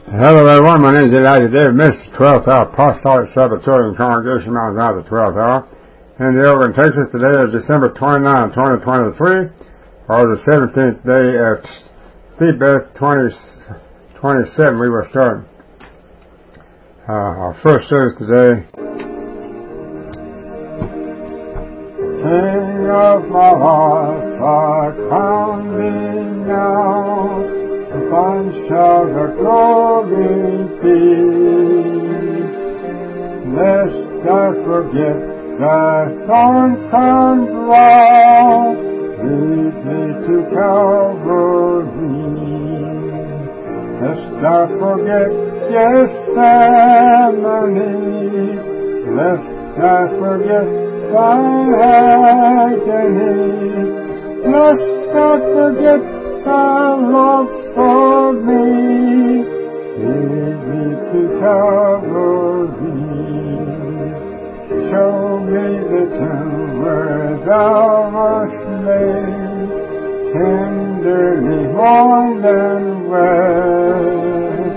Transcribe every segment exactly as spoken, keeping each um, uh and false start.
Hello everyone, my name is Elijah David, Minister twelfth Hour Apostolic Sabbatarian Congregation, Mount Zion, the twelfth Hour. In the Oregon, Texas, today is December twenty-ninth, twenty twenty-three, or the seventeenth day of Tebeth twenty twenty-seven. We will start uh, our first service today. King of my life, I crown thee now. Thine shall the glory be, lest I forget thy thorn-crowned brow, lead me to Calvary. Lest I forget Gethsemane, lest I forget thy agony, lest I forget thy love for me, lead me to Calvary. Show me the tomb where thou wast laid, tenderly mourned and wept.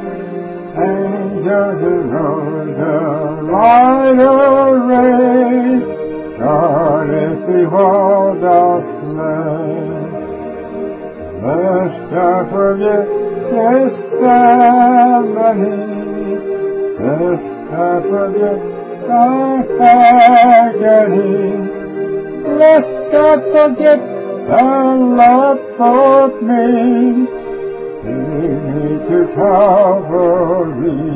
Angels and rose a light array, guardeth thee while thou slept. Lest I forget Gethsemane, lest I forget thy agony, lest I forget thy love for me, lead me to Calvary.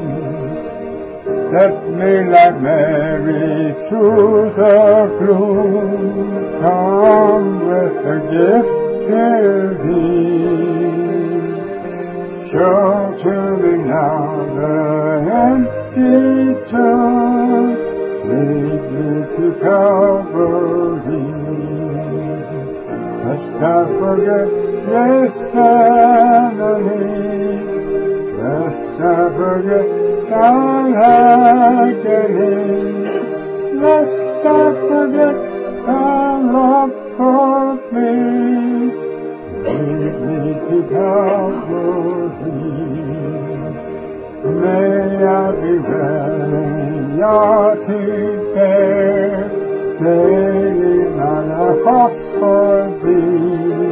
Let me like Mary through the gloom come with a gift to thee. Show to me now the empty tomb, lead me to Calvary. Lest I forget Gethsemane, lest I forget thine agony, lest I forget thy love for me, lead me to Calvary. May I be ready to bear daily my cross for thee,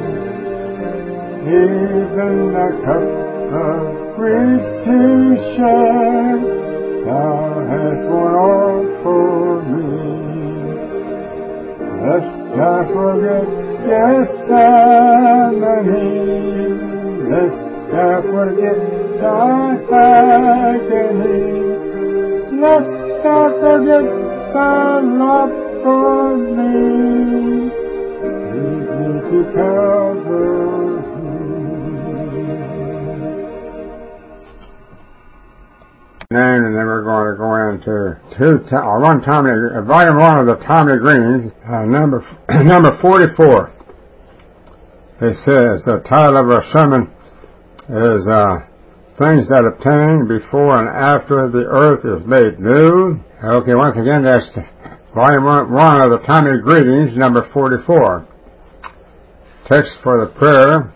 even the cup of grief to share, thou hast borne all for me. Lest I forget Gethsemane, lest I forget thy agony, lest I forget thy love for me, lead me to Calvary. And then we're going to go into two, or one Tommy, uh, volume one of the Tommy Greens, uh, number number forty-four. It says the title of our sermon is uh, "Things That Obtain Before and After the Earth is Made New." Okay, once again, that's volume one, one of the Tommy Greetings, number forty-four. Text for the prayer.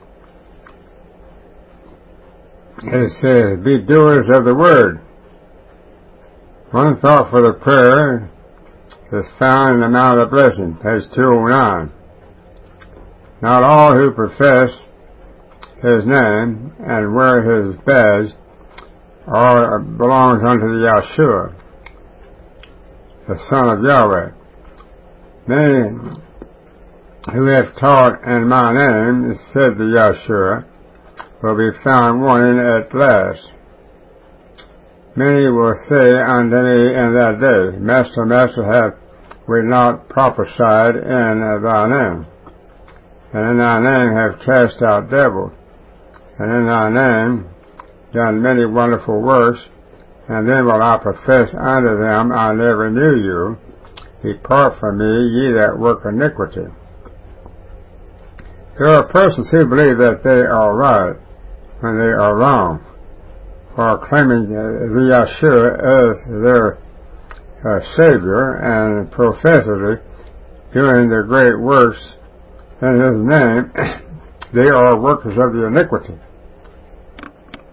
It says, "Be doers of the word." One thought for the prayer is found in the Mount of Blessing, page two oh nine. Not all who profess his name and wear his badge are belongs unto the Yahshua, the Son of Yahweh. Many who have taught in my name, said the Yahshua, will be found wanting at last. Many will say unto me in that day, Master, Master, have we not prophesied in thy name? And in thy name have cast out devils, and in thy name done many wonderful works, and then will I profess unto them, I never knew you. Depart from me, ye that work iniquity. There are persons who believe that they are right when they are wrong, for claiming the Yahshua as their uh, Savior and professedly doing the great works in His name, they are workers of the iniquity.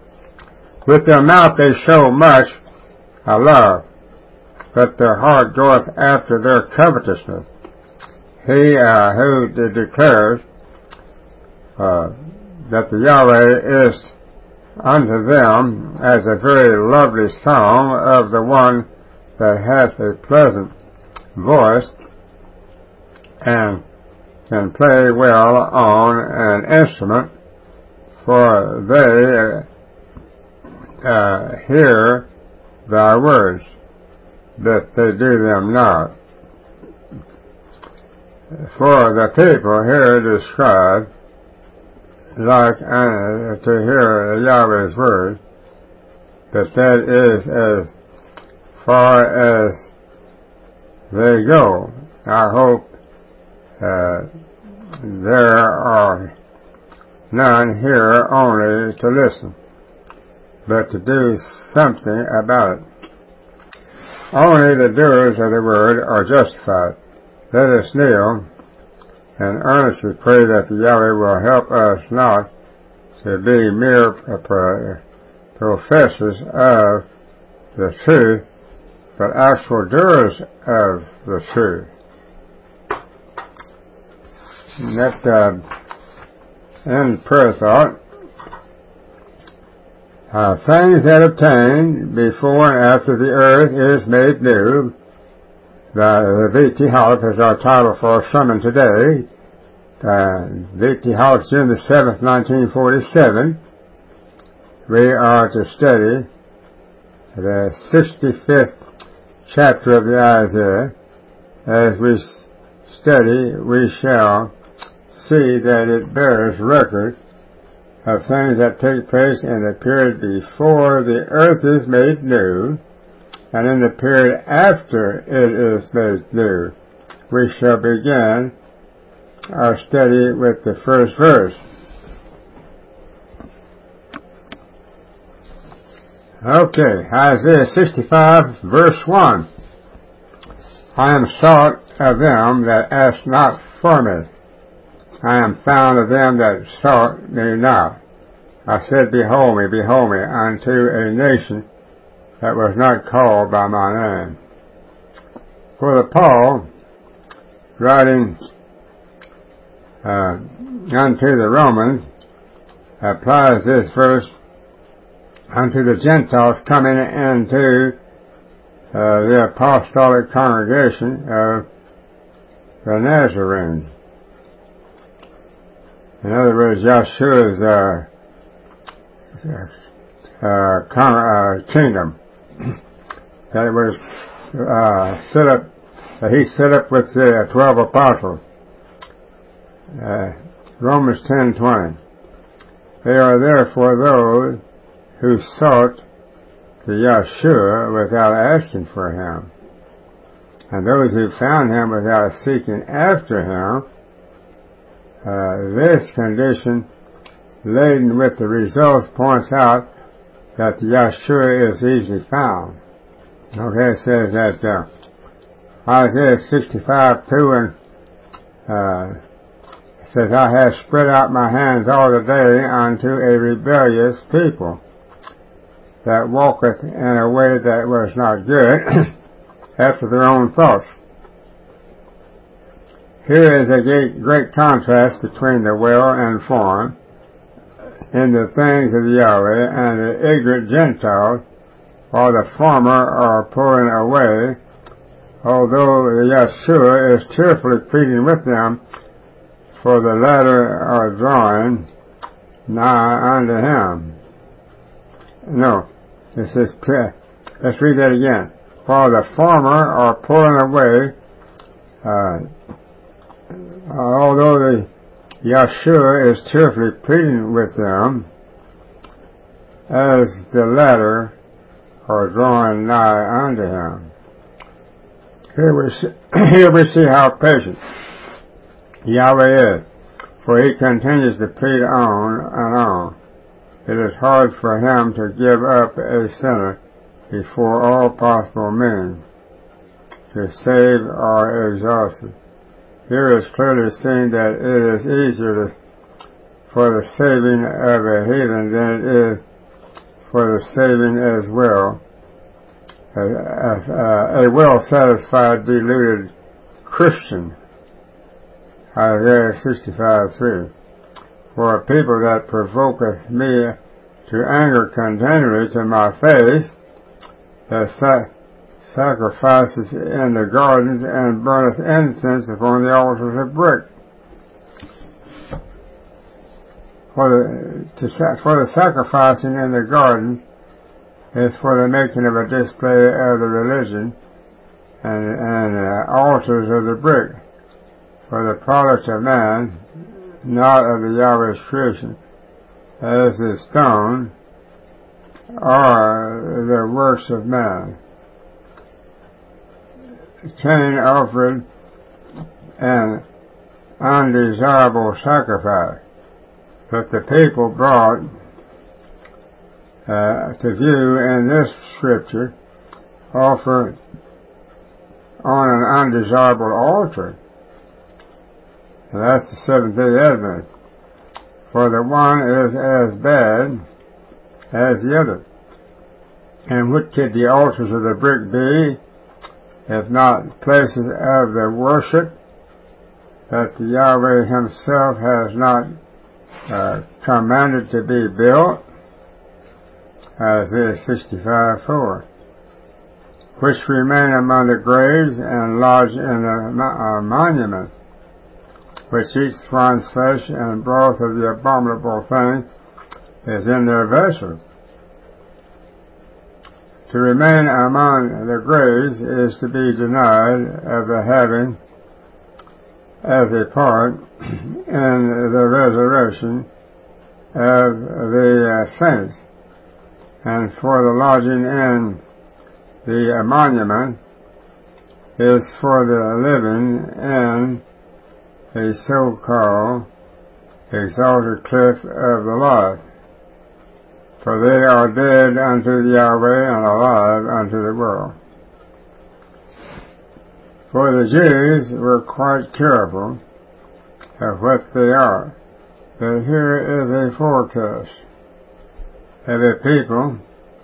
With their mouth they show much uh, love, but their heart goeth after their covetousness. He uh, who de- declares uh, that the Yahweh is unto them as a very lovely song of the one that hath a pleasant voice and can play well on an instrument, for they uh, hear thy words, but they do them not. For the people here described like uh, to hear Yahweh's word, but that is as far as they go. I hope uh, there are none here only to listen, but to do something about it. Only the doers of the word are justified. Let us kneel and earnestly pray that the Yahweh will help us not to be mere professors of the truth, but actual doers of the truth. Let uh, end prayer thought. Uh, things that obtain before and after the earth is made new. The, the V T Holic is our title for our sermon today. Uh, V T Holic, June the seventh, nineteen forty-seven. We are to study the sixty-fifth chapter of the Isaiah. As we study, we shall see that it bears record of things that take place in the period before the earth is made new, and in the period after it is made new. We shall begin our study with the first verse. Okay, Isaiah sixty-five, verse one. I am sought of them that ask not for me. I am found of them that sought me not. I said, behold me, behold me, unto a nation that was not called by my name. For the Paul, writing uh, unto the Romans, applies this verse unto the Gentiles coming into uh, the apostolic congregation of the Nazarenes. In other words, Yahshua's uh, uh, con- uh, kingdom that it was uh, set up, that he set up with the twelve apostles. Uh, Romans ten twenty. They are therefore those who sought the Yahshua without asking for him, and those who found him without seeking after him. Uh, this condition, laden with the results, points out that the Yahshua is easily found. Okay, it says that uh, Isaiah sixty-five two and uh, it says, I have spread out my hands all the day unto a rebellious people that walketh in a way that was not good after their own thoughts. Here is a great, great contrast between the well informed in the things of Yahweh and the ignorant Gentiles, while the former are pulling away, although Yahshua is tearfully pleading with them, for the latter are drawing nigh unto him. No, this is, let's read that again. While the former are pulling away, uh, although the Yahshua is tearfully pleading with them, as the latter are drawing nigh unto him. Here we see, here we see how patient Yahweh is, for he continues to plead on and on. It is hard for him to give up a sinner before all possible means to save are exhausted. Here is clearly seen that it is easier to, for the saving of a heathen than it is for the saving as well. A, a, a well-satisfied, deluded Christian. Isaiah sixty-five three. For a people that provoketh me to anger continually to my face, that sa- sacrifices in the gardens and burneth incense upon the altars of brick. For the, to, for the sacrificing in the garden is for the making of a display of the religion and, and uh, altars of the brick, for the product of man, not of the Yahweh's creation, as the stone are the works of man. Cain offered an undesirable sacrifice, but the people brought uh, to view in this scripture offer on an undesirable altar. And that's the Seventh-day Advent. For the one is as bad as the other. And what could the altars of the brick be, if not places of the worship that the Yahweh himself has not uh, commanded to be built? Isaiah sixty-five four. Which remain among the graves and lodge in the uh, monument, which eat swine's flesh and broth of the abominable thing is in their vessels. To remain among the graves is to be denied of the having as a part in the resurrection of the uh, saints, and for the lodging in the uh, monument is for the living in a so-called exalted cliff of the life, for they are dead unto the Yahweh and alive unto the world. For the Jews were quite careful of what they are, but here is a forecast of a people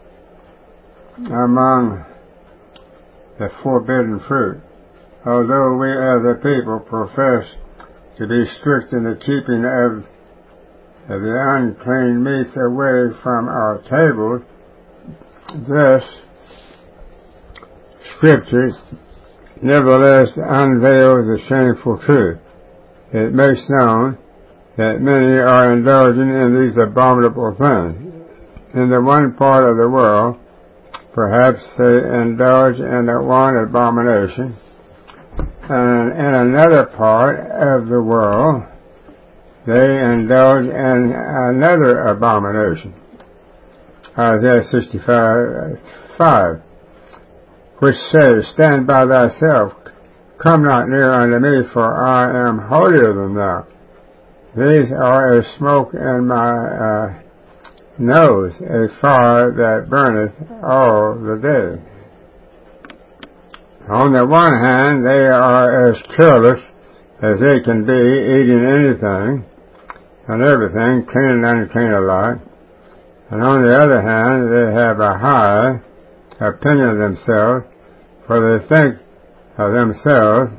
among the forbidden fruit. Although we as a people profess to be strict in the keeping of, of the unclean meats away from our tables, this scripture nevertheless unveils the shameful truth. It makes known that many are indulging in these abominable things. In the one part of the world, perhaps they indulge in the one abomination, and in another part of the world, they indulge in another abomination. Isaiah sixty-five five, which says, Stand by thyself, come not near unto me, for I am holier than thou. These are as smoke in my uh, nose, a fire that burneth all the day. On the one hand, they are as careless as they can be, eating anything and everything, clean and unclean alike. And on the other hand, they have a high opinion of themselves, for they think of themselves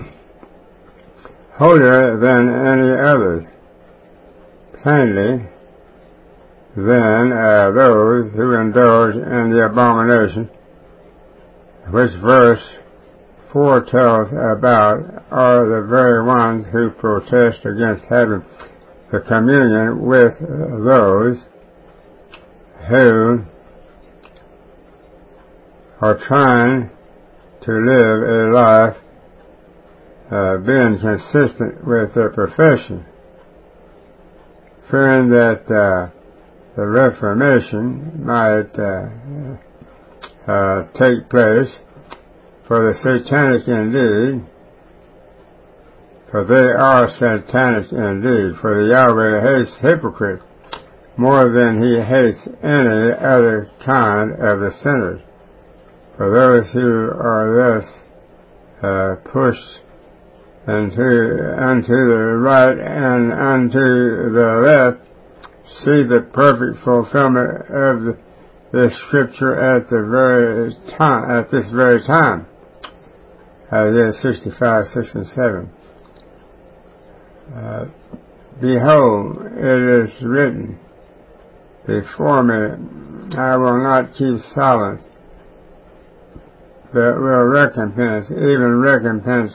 holier than any others, plainly than uh, those who indulge in the abomination, which verse four tells about, are the very ones who protest against having the communion with those who are trying to live a life uh, being consistent with their profession, fearing that uh, the Reformation might uh, uh, take place, for the satanic indeed, for they are satanic indeed, for the Yahweh hates hypocrites more than he hates any other kind of the sinners. For those who are thus uh, pushed into, unto the right and unto the left, see the perfect fulfillment of the, this scripture at the very time, at this very time. Isaiah sixty-five, six and seven. Uh, Behold, it is written before me, I will not keep silence, but will recompense, even recompense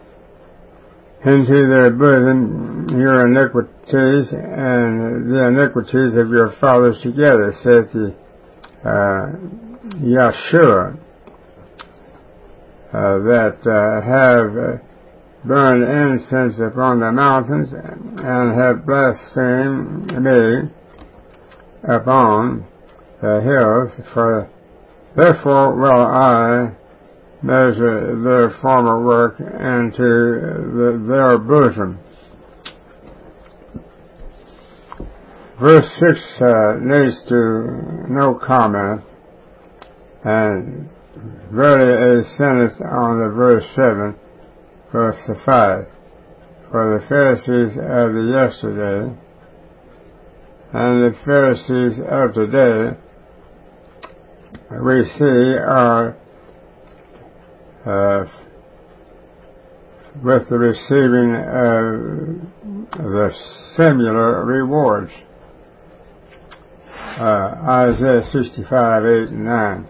into their bosom your iniquities and the iniquities of your fathers together, saith the uh, Yahshua, uh, that uh, have uh, burned incense upon the mountains and have blasphemed me upon the hills, for therefore will I measure their former work into the, their bosom. Verse six uh, needs to no comment, and really a sentence on the verse seven will suffice. For the Pharisees of the yesterday and the Pharisees of today, we see are uh, with the receiving of the similar rewards. Uh, Isaiah sixty-five, eight and nine.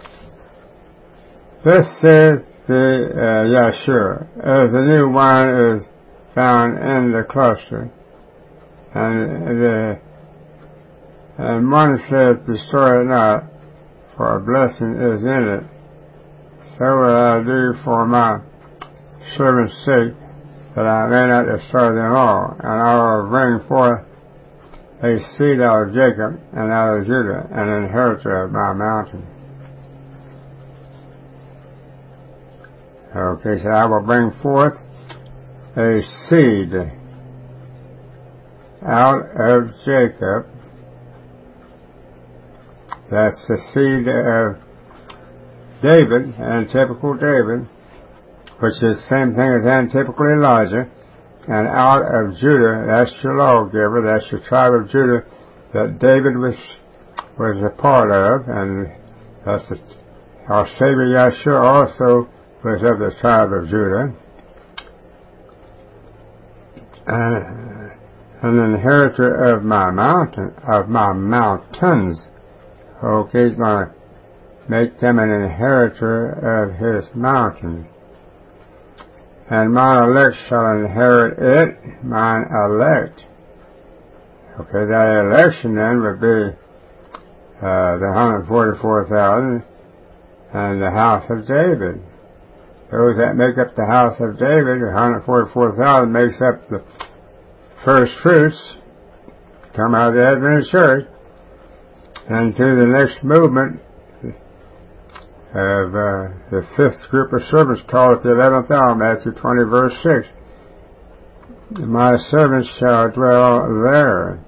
Thus saith the uh, Yahshua, as the new wine is found in the cluster, and the and one saith, destroy it not, for a blessing is in it. So will I do for my servant's sake, that I may not destroy them all, and I will bring forth a seed out of Jacob and out of Judah, an inheritor of my mountain. Okay, so I will bring forth a seed out of Jacob. That's the seed of David, antitypical David, which is the same thing as antitypical Elijah. And out of Judah, that's your lawgiver, that's your tribe of Judah that David was was a part of, and that's the, our Savior Yahshua also was of the tribe of Judah. And an inheritor of my mountain, of my mountains. Okay, he's going to make them an inheritor of his mountains. And mine elect shall inherit it, mine elect. Okay, that election then would be uh, the one hundred forty-four thousand and the house of David. Those that make up the house of David, the one hundred forty-four thousand makes up the first fruits, come out of the Adventist church, and to the next movement of uh, the fifth group of servants called at the eleventh hour, Matthew twenty, verse six. My servants shall dwell there,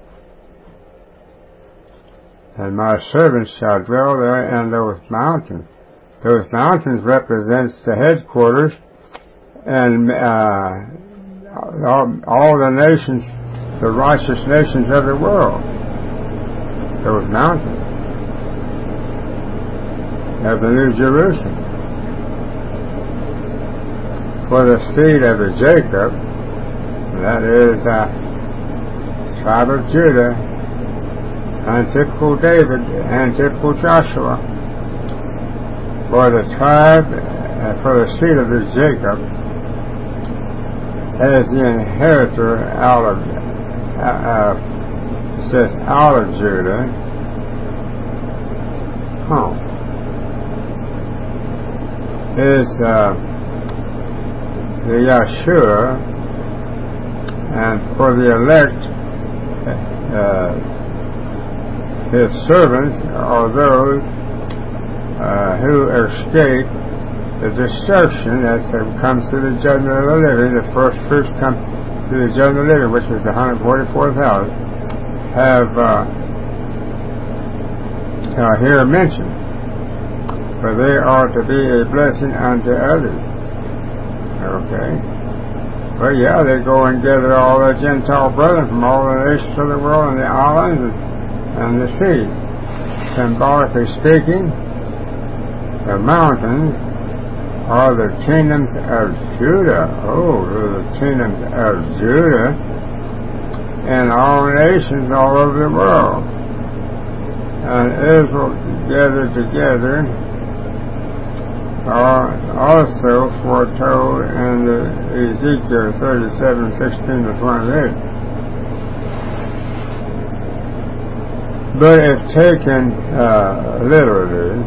and my servants shall dwell there in those mountains. Those mountains represents the headquarters and uh, all, all the nations, the righteous nations of the world. Those mountains of the New Jerusalem. For the seed of the Jacob, that is uh, tribe of Judah, antitypical David, antitypical Joshua. For the tribe, uh, for the seed of the Jacob, as the inheritor out of, uh, uh, it says out of Judah, home. Is uh, the Yahshua, and for the elect, uh, his servants are those uh, who escape the destruction as it comes to the judgment of the living. The first fruits come to the judgment of the living, which was one hundred forty-four thousand, have uh, uh, here mentioned. For they are to be a blessing unto others. Okay. Well, yeah, they go and gather all the Gentile brethren from all the nations of the world and the islands and, and the seas. symbolically speaking, the mountains are the kingdoms of Judah. Oh, they're the kingdoms of Judah and all nations all over the world. And Israel gathered together are also foretold in the Ezekiel thirty-seven, sixteen to twenty-eight. But if taken uh, literally,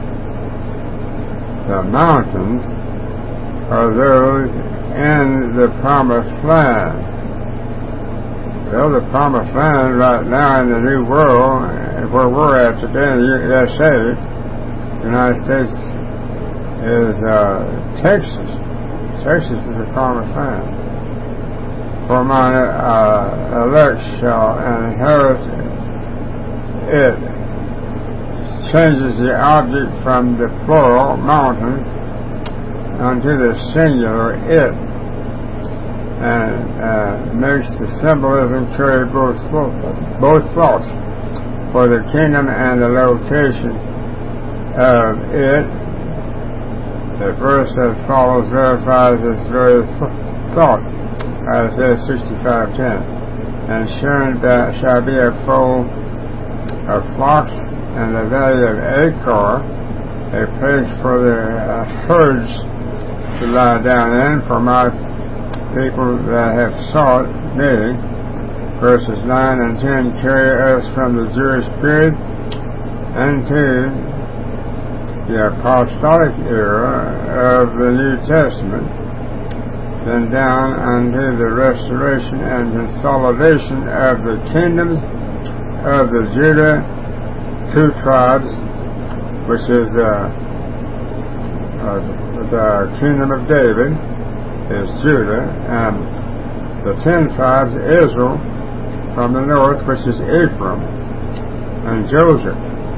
the mountains are those in the promised land. Well, the promised land right now in the New World, where we're at today in the U S A, the United States, is uh, Texas. Texas is the promised land. For mine uh, elect shall inherit it. Changes the object from the plural mountain unto the singular it, and uh, makes the symbolism carry both both thoughts. For the kingdom and the location of it, the verse that follows verifies this very thought. Isaiah sixty-five ten. And Sharon shall be a fold of flocks, and the valley of Achor a place for the uh, herds to lie down in, for my people that have sought me. Verses nine and ten carry us from the Jewish period into the apostolic era of the New Testament, then down unto the restoration and consolidation of the kingdoms of the Judah, two tribes, which is uh, uh, the kingdom of David is Judah, and the ten tribes Israel from the north, which is Ephraim and Joseph,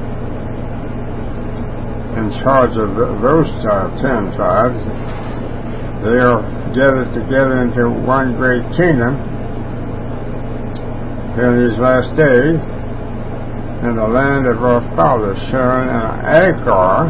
in charge of the, those uh, ten tribes. They are gathered together into one great kingdom in these last days, in the land of our fathers, Sharon and Achor.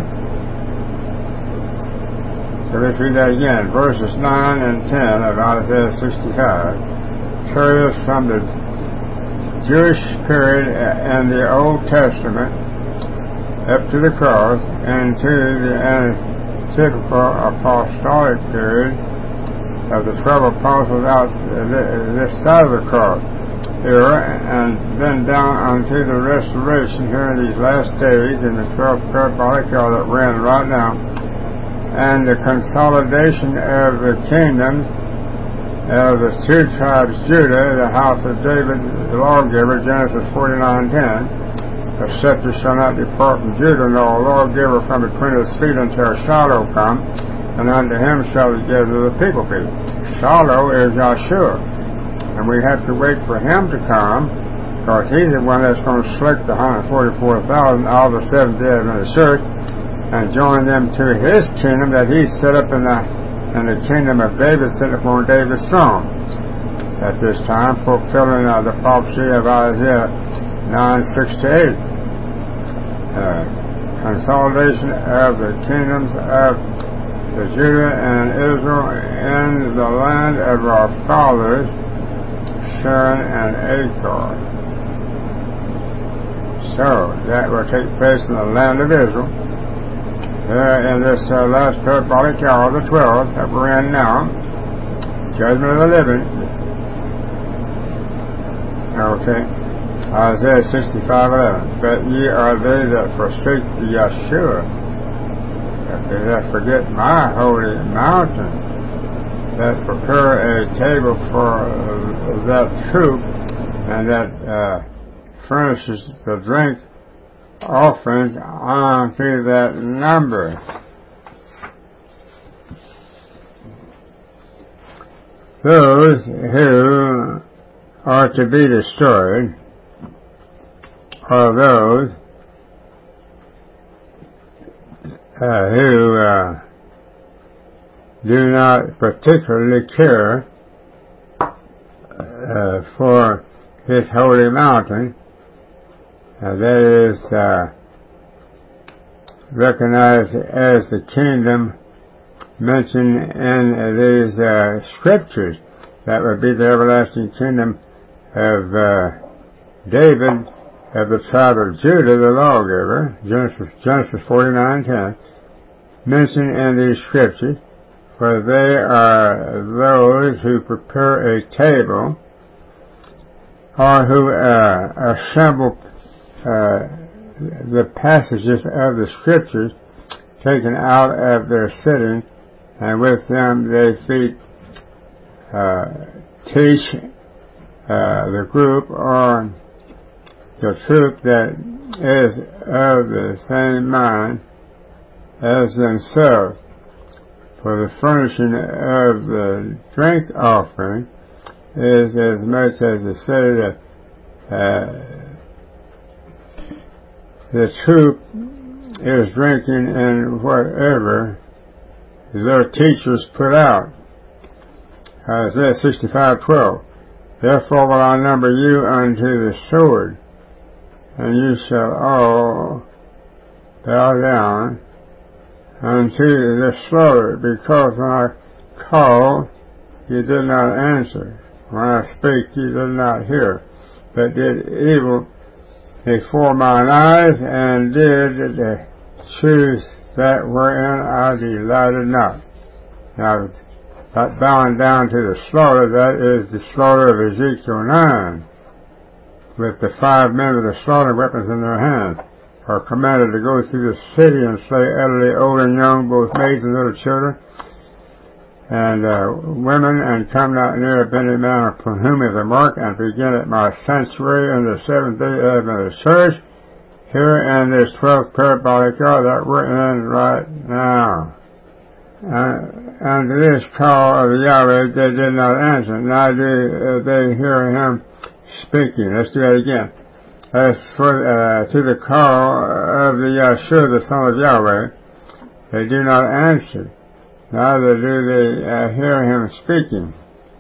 So let's read that again. Verses nine and ten of Isaiah sixty-five carry us from the Jewish period and the Old Testament up to the cross and to the typical apostolic period of the twelve apostles out this side of the cross era, and then down unto the restoration here in these last days in the twelfth parabolic era that we're in right now, and the consolidation of the kingdoms of the two tribes Judah, the house of David, the lawgiver, Genesis forty-nine ten. The scepter shall not depart from Judah, nor a lawgiver from between his feet until Shiloh come, and unto him shall the gather of the people be. Shiloh is Yahshua, and we have to wait for him to come, because he's the one that's going to select the one hundred forty-four thousand out of the Seventh-day Adventist Church and join them to his kingdom that he set up in the in the kingdom of David, set upon David's throne at this time, fulfilling uh, the prophecy of Isaiah nine six to eight. Uh, consolidation of the kingdoms of the Judah and Israel in the land of our fathers, Sharon and Achor. So that will take place in the land of Israel. Uh, in this uh, last parabolic hour, the twelfth that we're in now, judgment of the living. Okay. Isaiah sixty-five eleven. But ye are they that forsake the Yahshua, they that forget my holy mountain, that prepare a table for uh, that troop, and that uh, furnishes the drink offerings unto that number. Those who are to be destroyed are those uh, who uh, do not particularly care uh, for his holy mountain. Uh, that is, uh, recognized as the kingdom mentioned in these uh, scriptures. That would be the everlasting kingdom of uh, David, of the tribe of Judah, the lawgiver, Genesis, Genesis forty-nine ten, mentioned in these scriptures, for they are those who prepare a table, or who uh, assemble uh, the passages of the scriptures taken out of their sitting, and with them they feed, uh, teach uh, the group or the troop that is of the same mind as themselves. For the furnishing of the drink offering is as much as to say that uh, the troop is drinking in whatever their teachers put out. Isaiah sixty-five twelve. Therefore will I number you unto the sword, and you shall all bow down unto the slaughter, because when I called, you did not answer. When I speak, you did not hear, but did evil before mine eyes, and did choose that wherein I delighted not. Now, that bowing down to the slaughter, that is the slaughter of Ezekiel nine, with the five men with the slaughter weapons in their hands, are commanded to go through the city and slay elderly, old and young, both maids and little children, and uh, women, and come not near any man upon whom is a mark, and begin at my sanctuary in the seventh day of the church, here in this twelfth parabolic hour that we're in right now. Uh, and to this call of Yahweh they did not answer, neither did they hear him speaking. Let's do that again. As for uh, to the call of the Yahshua, the Son of Yahweh, they do not answer, neither do they uh, hear him speaking.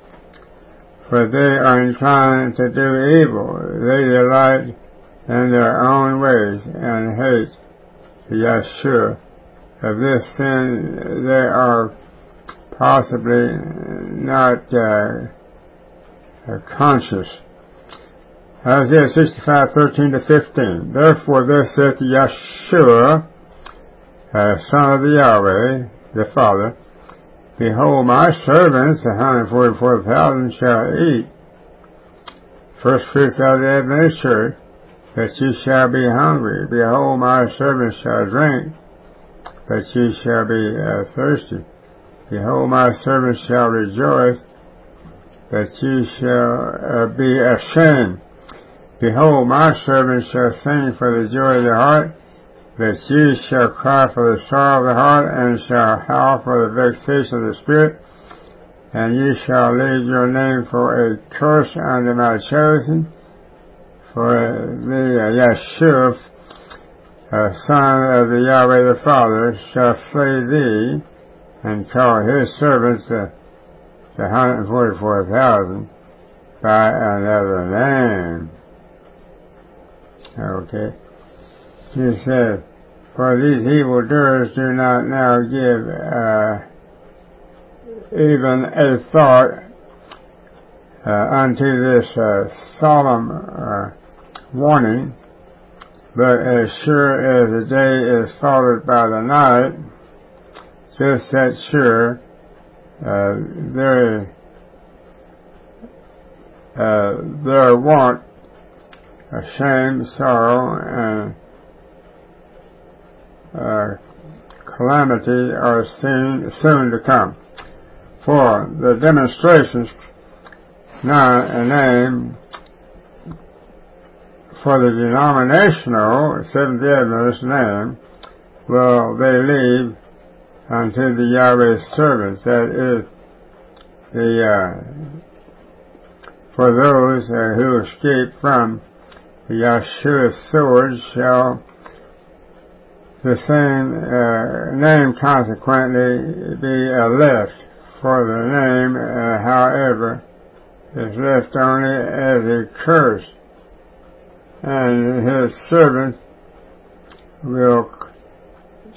For they are inclined to do evil. They delight in their own ways and hate the Yahshua. Of this sin they are possibly not uh, conscious. Isaiah sixty-five thirteen to fifteen. Therefore thus saith Yahshua, uh, Son of the Yahweh, the Father, behold, my servants, one hundred forty-four thousand, shall eat first fruits out of the Adventist church, but ye shall be hungry. Behold, my servants shall drink, but ye shall be uh, thirsty. Behold, my servants shall rejoice, but ye shall uh, be ashamed. Behold, my servants shall sing for the joy of the heart, but ye shall cry for the sorrow of the heart, and shall howl for the vexation of the spirit, and ye shall leave your name for a curse unto my chosen, for the uh, Yahshua, uh, Son of the Yahweh the Father, shall slay thee, and call his servants uh, the one hundred forty-four thousand by another name. Okay. He said, for these evildoers do not now give uh, even a thought uh, unto this uh, solemn uh, warning, but as sure as the day is followed by the night, just that sure uh, their uh, their want, uh, shame, sorrow, and uh, calamity are soon, soon to come. For the demonstrations now a name for the denominational Seventh-day Adventist name will they leave unto the Yahweh's servants, that is, the uh, for those uh, who escape from the Yahshua's sword shall the same uh, name consequently be uh, left, for the name, uh, however, is left only as a curse, and his servant will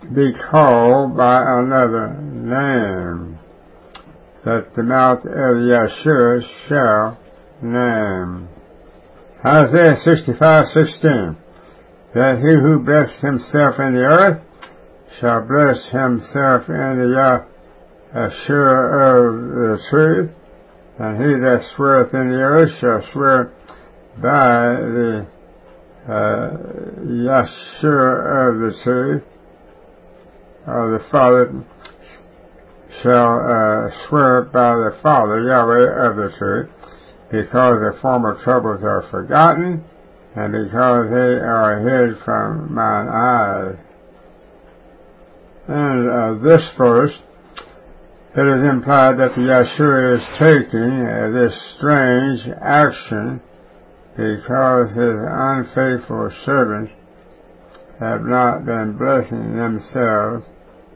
be called by another name, that the mouth of Yeshua shall name. Isaiah sixty-five sixteen, that he who blesses himself in the earth shall bless himself in the Yeshua of the truth, and he that sweareth in the earth shall swear by the uh, Yeshua of the truth, or the Father shall uh, swear by the Father, Yahweh of the truth, because the former troubles are forgotten, and because they are hid from mine eyes. And uh, this verse, it is implied that the Yeshua is taking uh, this strange action because his unfaithful servants have not been blessing themselves,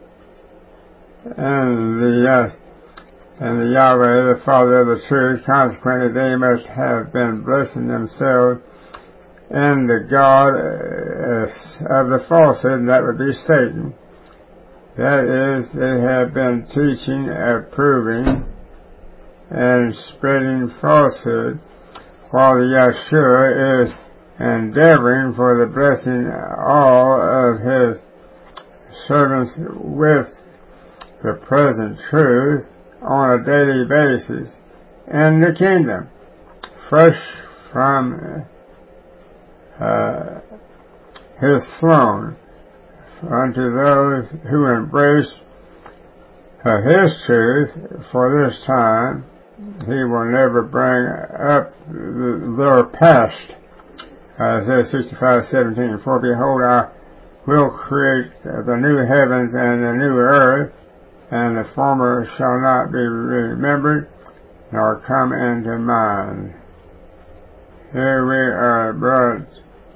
and the uh, and the Yahweh, the Father of the truth, consequently they must have been blessing themselves in the God uh, of the falsehood, and that would be Satan. That is, they have been teaching, approving, and spreading falsehood, while the Yeshua is endeavoring for the blessing all of his servants with the present truth on a daily basis in the kingdom, fresh from uh, his throne, unto those who embrace uh, his truth for this time. He will never bring up their past. Isaiah sixty-five seventeen, for behold, I will create the new heavens and the new earth, and the former shall not be remembered, nor come into mind. Here we are brought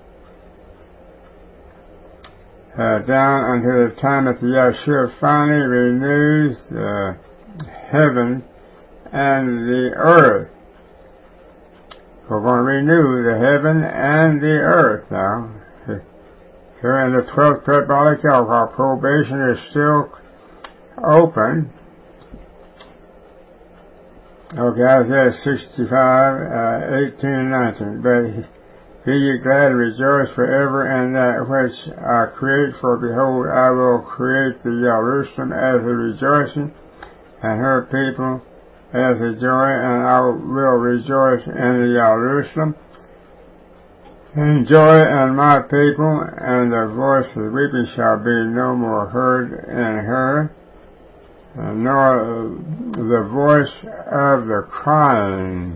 uh, down unto the time that the Yeshua finally renews uh, heaven and the earth. We're going to renew the heaven and the earth now. Here in the twelfth parabolic hour, while probation is still open. Okay, Isaiah sixty-five, uh, eighteen and nineteen. But be ye glad and rejoice forever in that which I create, for behold, I will create the Jerusalem as a rejoicing, and her people as a joy, and I will rejoice in the Jerusalem, and joy in my people, and the voice of weeping shall be no more heard in her, and nor the voice of the crying.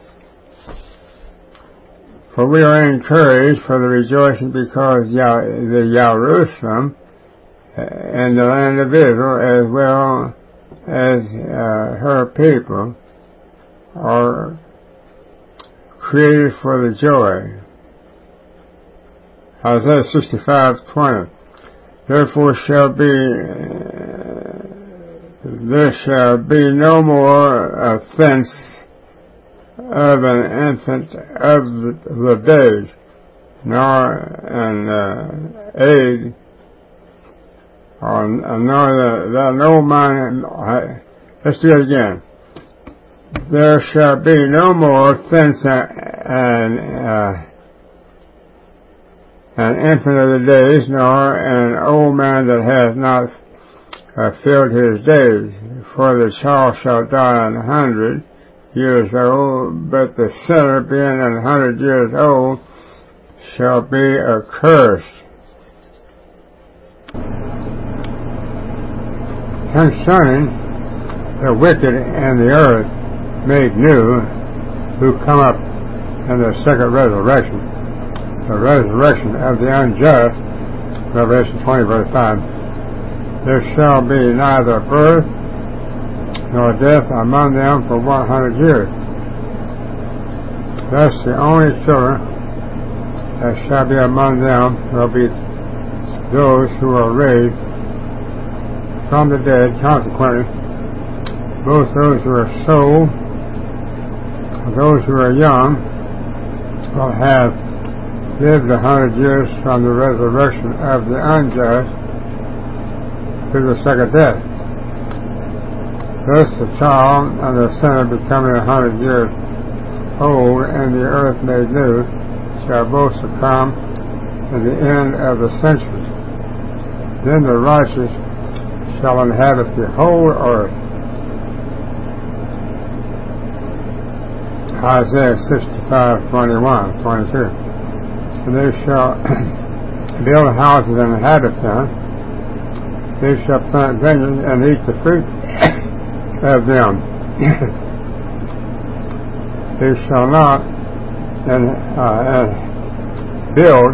For we are encouraged for the rejoicing, because the Jerusalem and the land of Israel, as well as uh, her people, are created for the joy. Isaiah sixty-five twenty. Therefore shall be uh, there shall be no more offense of an infant of the, the days, nor an uh, aid, or nor the, the no man. Let's do it again. There shall be no more offense and uh, an infant of the days, nor an old man that hath not uh, filled his days. For the child shall die an hundred years old, but the sinner being an hundred years old shall be accursed. Concerning the wicked and the earth made new, who come up in the second resurrection, the resurrection of the unjust, Revelation twenty verse five, there shall be neither birth nor death among them for one hundred years. Thus the only children that shall be among them will be those who are raised from the dead. Consequently, both those who are sold and those who are young will have lived a hundred years from the resurrection of the unjust to the second death. Thus the child and the sinner becoming a hundred years old and the earth made new shall both succumb in the end of the centuries. Then the righteous shall inhabit the whole earth. Isaiah sixty-five, twenty-one, twenty-two. And they shall build houses and inhabit them. They shall plant vineyards and eat the fruit of them. They shall not and, uh, and build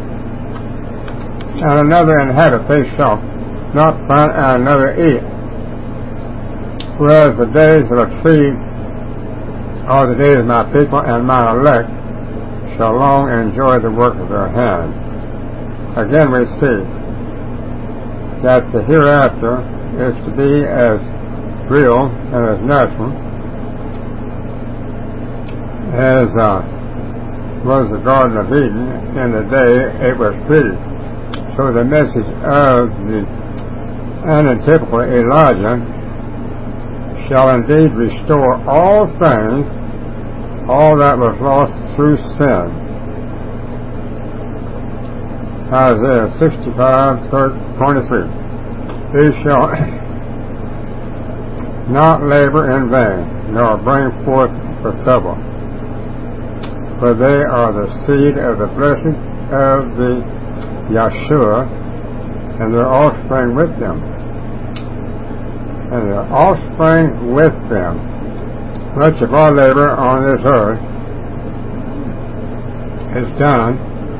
and another inhabit. They shall not plant and another eat. Whereas the days of a tree are the days of my people, and my elect shall long enjoy the work of their hands. Again we see that the hereafter is to be as real and as natural as uh, was the Garden of Eden in the day it was created. So the message of the antitypical Elijah shall indeed restore all things, all that was lost through sin. Isaiah sixty-five, twenty-three. They shall not labor in vain, nor bring forth for trouble, for they are the seed of the blessed of the Yeshua, and their offspring with them. And their offspring with them. Much of our labor on this earth is done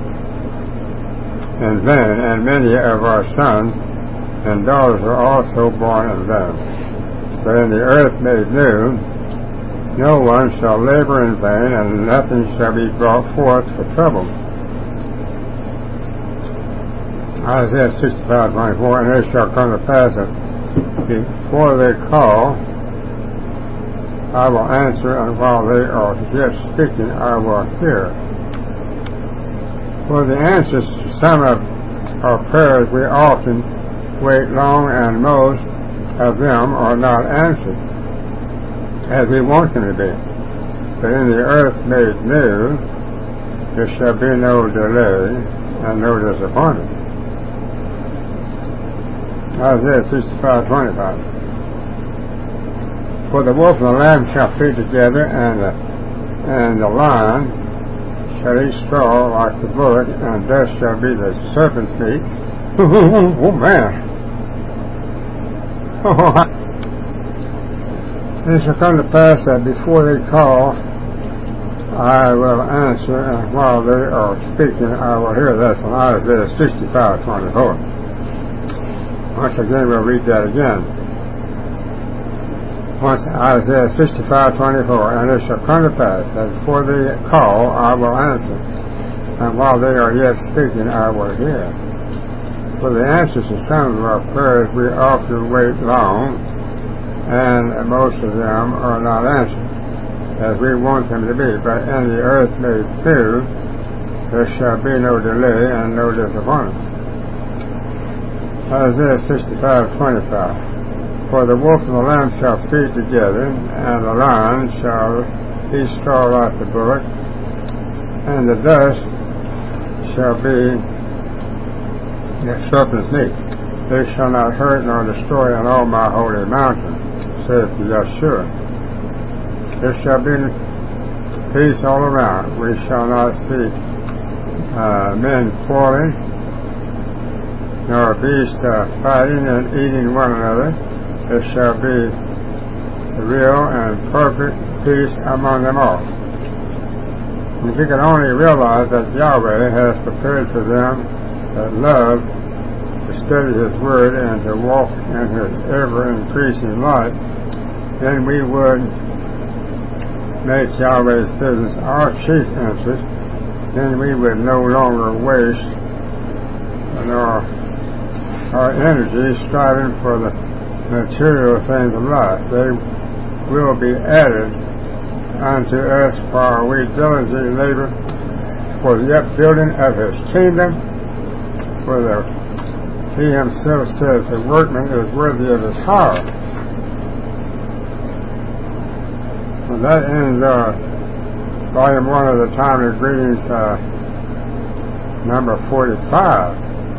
in vain, and many of our sons and daughters are also born in vain. But in the earth made new, no one shall labor in vain, and nothing shall be brought forth for trouble. Isaiah sixty-five, twenty-four. And it shall come to pass that before they call, I will answer, and while they are yet speaking, I will hear. For the answers to some of our prayers we often wait long, and most of them are not answered as we want them to be. But in the earth made new, there shall be no delay and no disappointment. Isaiah sixty-five, twenty-five. For the wolf and the lamb shall feed together, and the, and the lion shall eat straw like the bullock, and dust shall be the serpent's meat. Oh man! It shall come to pass that before they call, I will answer, and while they are speaking, I will hear. That's in Isaiah sixty-five, twenty-four. Once again, we'll read that again. Once Isaiah sixty-five, twenty-four. And it shall come to pass that before they call, I will answer, and while they are yet speaking, I will hear. For the answers to some of our prayers we often wait long, and most of them are not answered as we want them to be. But in the earth made new, there shall be no delay and no disappointment. Isaiah sixty-five, twenty-five. For the wolf and the lamb shall feed together, and the lion shall eat straw like the bullock, and the dust shall be the serpent's meat. They shall not hurt nor destroy in all my holy mountain, saith Yeshua. There shall be peace all around. We shall not see uh, men quarreling, nor beasts uh, fighting and eating one another. There shall be real and perfect peace among them all. If you can only realize that Yahweh has prepared for them that love to study His Word and to walk in His ever-increasing light, then we would make Yahweh's business our chief interest. Then we would no longer waste nor our energy striving for the material things of life. They will be added unto us while we diligently labor for the upbuilding of His kingdom, for the he himself says the workman is worthy of his hire. Well, that ends uh, volume one of the Timely Greetings, uh, number forty-five.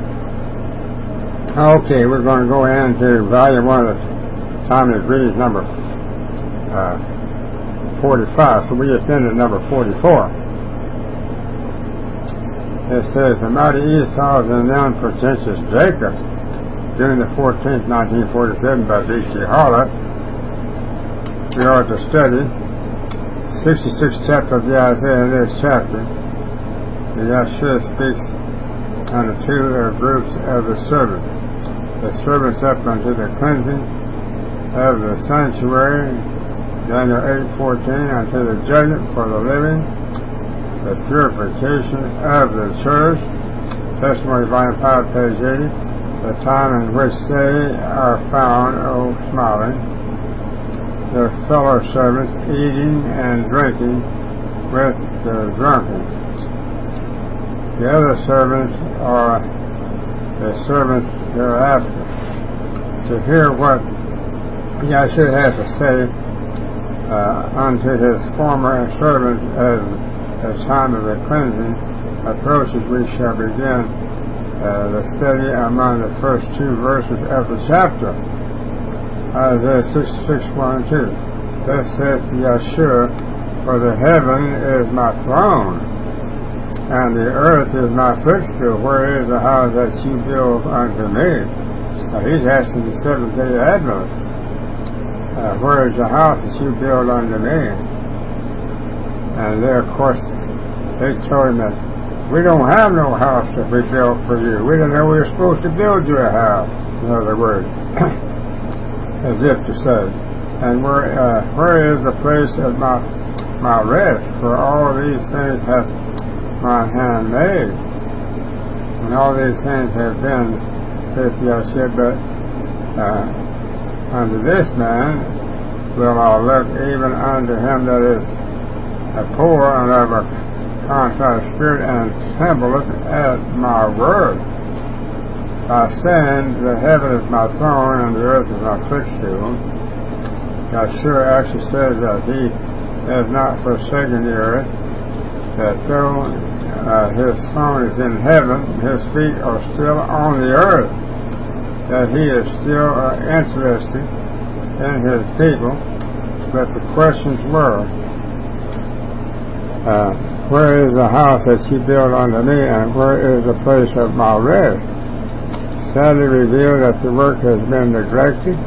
Okay, we're going to go into volume one of the Timely Greetings, number uh, forty-five. So we just ended number forty-four. It says, the mighty Esau is a noun portentous Jacob. June the fourteenth, nineteen forty-seven, by B C Hallett. We are to study sixty-sixth chapter of the Isaiah. In this chapter, the Yahshua speaks unto two uh, groups of the servants. The servants up unto the cleansing of the sanctuary, Daniel eight fourteen, unto the judgment for the living, the purification of the church, Testimony, volume five, page eighty, the time in which they are found, O smiling, their fellow servants eating and drinking with the drunken. The other servants are the servants hereafter. To hear what Yahshua has to say uh, unto his former servants as the time of the cleansing approaches, we shall begin uh, the study among the first two verses of the chapter. Isaiah sixty-six, one and two. Thus says to Yahshua, for the heaven is my throne, and the earth is my footstool. Where is the house that you build unto me? Now, he's asking the Seventh-day Adventist, uh, where is the house that you build unto me? And there, of course, they told him that we don't have no house that we built for you. We didn't know we were supposed to build you a house. In other words, as if to say, and where uh, where is the place of my my rest? For all these things hath my hand made, and all these things have been, saith Yahshua, but uh, unto this man will I look, even unto him that is a poor and of a contrite spirit, and trembleth at my word. By saying, the heaven is my throne and the earth is my footstool, Yahshua actually says that he has not forsaken the earth, that though uh, his throne is in heaven, his feet are still on the earth, that he is still uh, interested in his people. But the questions were, Uh, where is the house that you build unto me, and where is the place of my rest? Sadly revealed that the work has been neglected,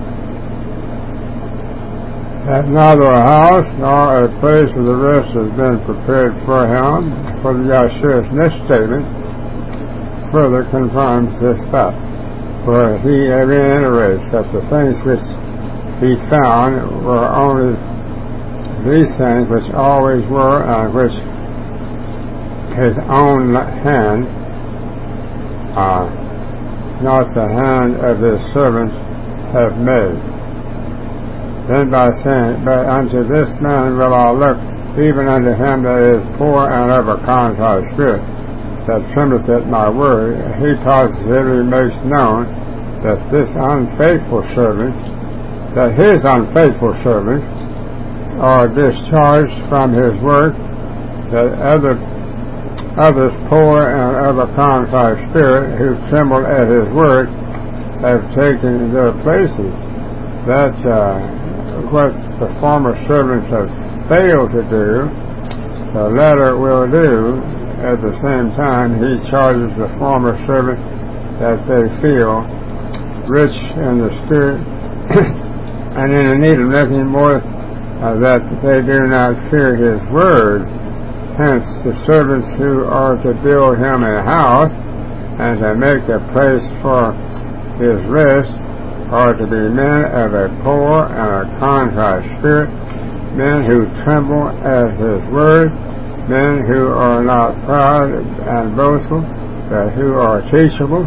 that neither a house nor a place of the rest has been prepared for him. For the Yahshua's next statement further confirms this fact, for he reiterates that the things which he found were only these things which always were, and which his own hand, uh, not the hand of his servants, have made. Then by saying, but unto this man will I look, even unto him that is poor and of a contrite spirit, that trembleth at my word, he positively makes known that this unfaithful servant, that his unfaithful servants, are discharged from his work, that other others poor and of a contrite spirit, who tremble at his word, have taken their places. That uh, what the former servants have failed to do, the latter will do. At the same time, he charges the former servant that they feel rich in the spirit and in the need of nothing more, Uh, that they do not fear his word. Hence, the servants who are to build him a house and to make a place for his rest are to be men of a poor and a contrite spirit, men who tremble at his word, men who are not proud and boastful, but who are teachable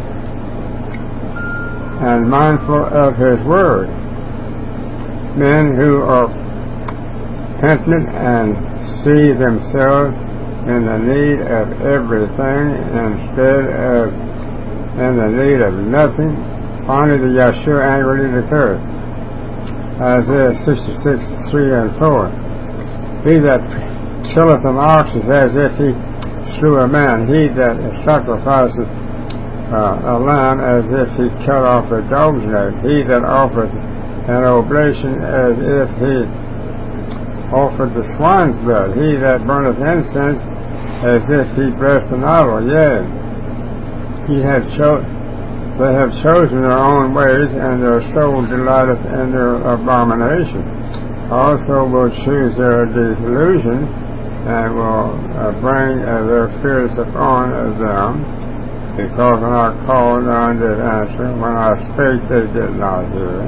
and mindful of his word, men who are penitent and see themselves in the need of everything instead of in the need of nothing, only the Yeshua angrily declared. Isaiah sixty-six, three and four. He that killeth an ox is as if he slew a man. He that sacrifices uh, a lamb as if he cut off a dog's neck. He that offereth an oblation as if he offered the swine's blood. He that burneth incense as if he blessed an idol. Yea, he had cho- they have chosen their own ways, and their soul delighteth in their abomination. Also will choose their delusion, and will uh, bring uh, their fears upon uh, them. Because when I called, none did answer. When I spake, they did not hear.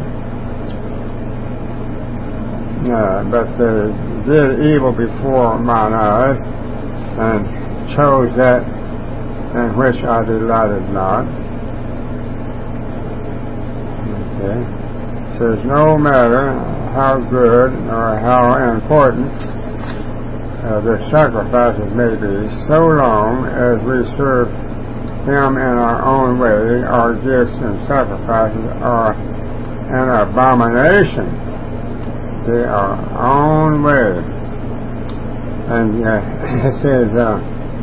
No, but they did evil before mine eyes, and chose that in which I delighted not. Okay. It says, no matter how good or how important uh, the sacrifices may be, so long as we serve Him in our own way, our gifts and sacrifices are an abomination. See, our own way. And uh, it says, uh,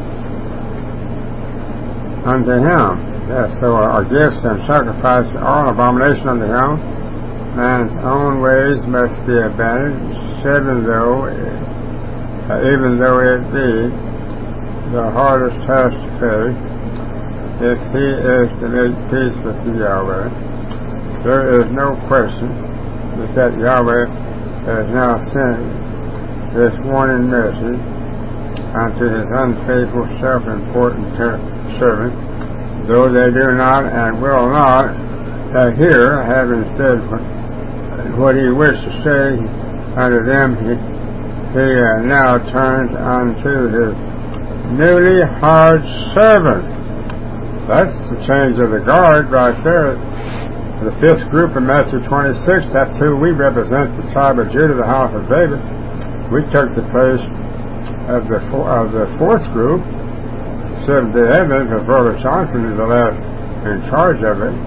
unto Him. Yes, so our gifts and sacrifices are an abomination unto Him. Man's own ways must be abandoned, even though, uh, even though it be the hardest task to face. If he is to make peace with the Yahweh, there is no question that Yahweh has now sent this warning message unto His unfaithful, self-important ter- servant, though they do not and will not uh, hear, having said what He wished to say unto them, He, he uh, now turns unto His newly hired servants. That's the change of the guard right there. The fifth group in Matthew twenty-six, that's who we represent, the tribe of Judah, the house of David. We took the place of the four, of the fourth group, Seventh-day Adventist, because Brother Johnson is the last in charge of it.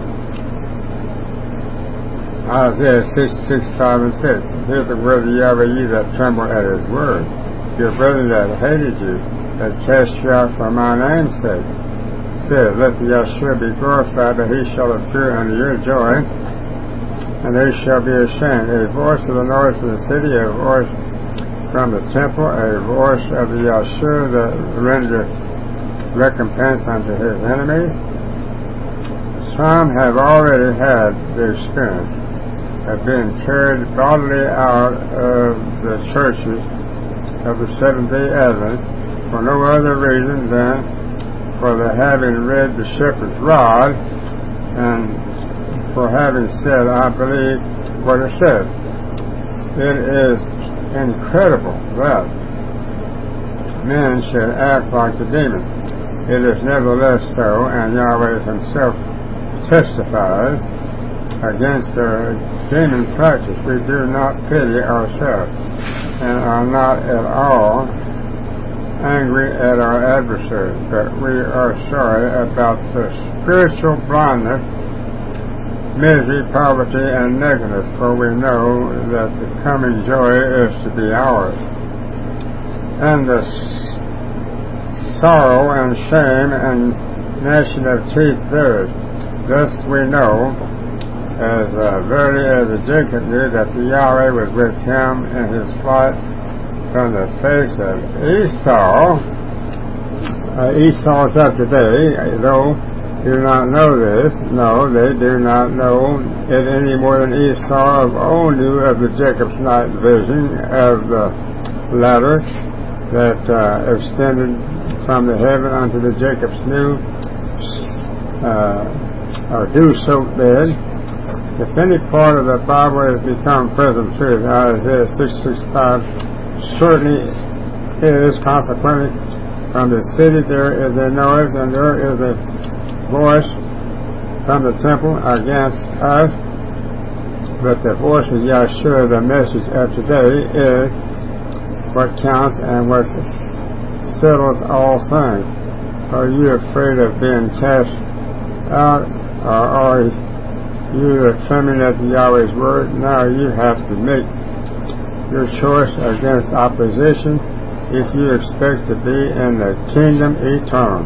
Isaiah sixty-six, five and six. Hear the word of Yahweh, ye that tremble at His word. Your brethren that hated you, that cast you out for my name's sake, said, let the Yeshua be glorified, but He shall appear unto your joy, and they shall be ashamed. A voice of the noise of the city, a voice from the temple, a voice of the Yeshua that rendereth recompense unto His enemies. Some have already had the experience of being carried bodily out of the churches of the Seventh-day Adventist for no other reason than for the having read the shepherd's rod, and for having said, I believe what it says. It is incredible that men should act like the demon. It is nevertheless so, and Yahweh Himself testifies against their demon practice. We do not pity ourselves, and are not at all angry at our adversaries, but we are sorry about the spiritual blindness, misery, poverty, and nakedness, for we know that the coming joy is to be ours, and the sorrow and shame and gnashing of teeth theirs. Thus we know, as uh, verily as Jacob knew, that the Yahweh was with him in his flight from the face of Esau. Uh, Esau's up today, though do not know this. No, they do not know it any more than Esau of old knew of the Jacob's night vision of the ladder that uh, extended from the heaven unto the Jacob's new uh, or dew-soaked bed. If any part of the Bible has become present truth, Isaiah sixty-six five certainly is. Consequently, from the city there is a noise, and there is a voice from the temple against us. But the voice of Yeshua, the message of today, is what counts and what settles all things. Are you afraid of being cast out, or, or you are trembling at Yahweh's word. Now you have to make your choice against opposition if you expect to be in the kingdom eternal.